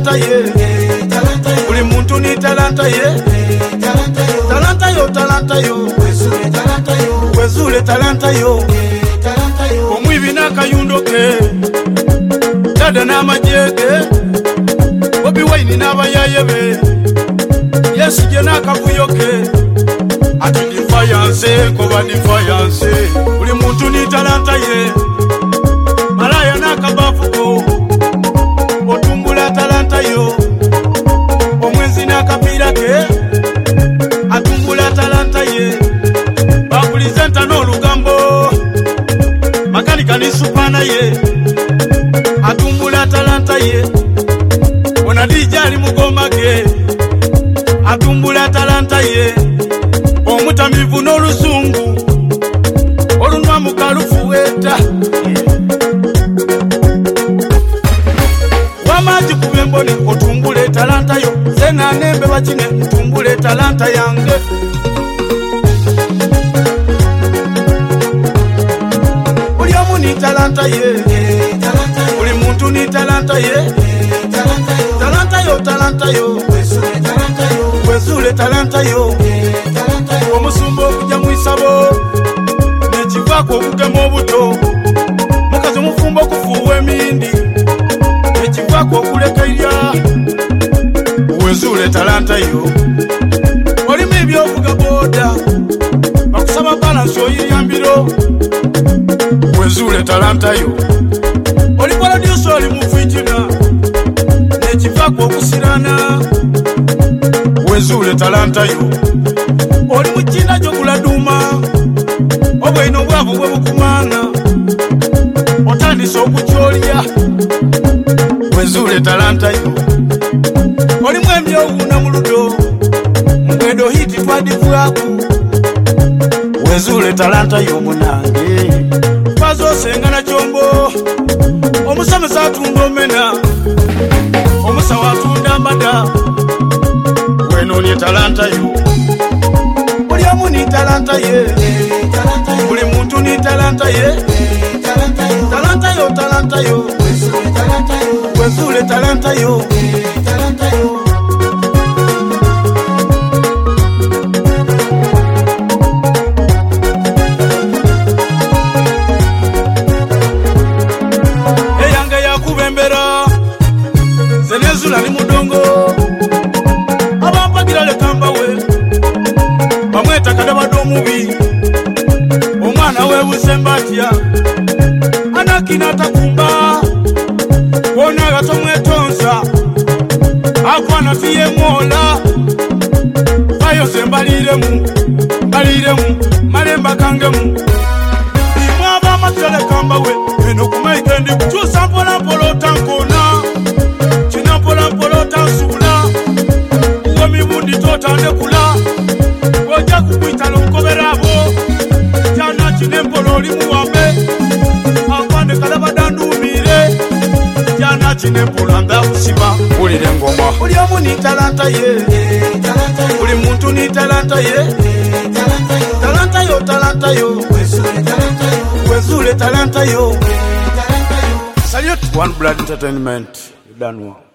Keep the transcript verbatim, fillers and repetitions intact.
talanta ye, buli muntu ni talanta ye, talanta yo, talanta yo, wezule talanta yo, omwibi n'akayundo ke, dada n'amajege, Bobi Wine n'abayaye be, Yesu je n'akavuyo ke, ati defiance koba defiance, buli muntu ni talanta ye, malaya n'akabafuko, otumbula talanta yo, omwenzi n'akapira ke, atumbula talanta ye, bakulizenta n'olugambo, makanika ni supana ye, atumbula talanta ye, ona dijali mugoma ke, atumbula talanta ye, omutamivu n'olusungu, olunwa mukalufuweta, wamaji kubemboni otumbule talanta yo, sena nembe wachine tumbule talanta yange. Uli omu ni talanta ye, uli muntu ni talanta ye, talanta yo, talanta yo, wezule talanta yo, omusumba okuja mwisabo, nekivako okugema obuto, mukazi mufumba okufuuwa emindi, nekivako okulekeirya, wezule talanta yo, olimu ebyovuga boda, bakusaba balansi oyiyambiro, wezule talanta yo, oli producer oli mufitina, nekivako okusirana, wezule talanta yo, oli mukina gyokuladuma, obwino obwavu bwe bukumana, otandise okukyolya, wezule talanta yo, olimu emyowuna mu ludo, mugendo hiti twadivwaku, wezule talanta yo munange, twazosengana kyombo, omusomesa atunda omena, omusawo atunda amada, wenonye talanta yo, buli omu ni talanta ye, buli muntu ni talanta ye, talanta yo, talanta yo, wezule talanta yo, eyange yakubembera, zenezula ni mudongo, abampagira lekamba we, bamweta kadabado mubi, omwana we busembatya, anakina takumba, wona gato mwetonsa, akwana fiye mola, fayo sembaliremu, baliremu, malemba kangemu, imwaba matira lekamba we, eno kumaikendi kuchusa mpola mpolo tankona, china mpola mpolo tansula, uwemi bundi tota nekula, oja kukwita lonkoberabo, jana chine mpolo olimu wambe, akwande kalabadandumire, jana chine mpolo amba kusiba, ulire ngoma. Uli omu ni talanta ye, uli muntu ni talanta ye, talanta yo, talanta yo, wezule talanta yo. Salute One Blood Entertainment, Danwa.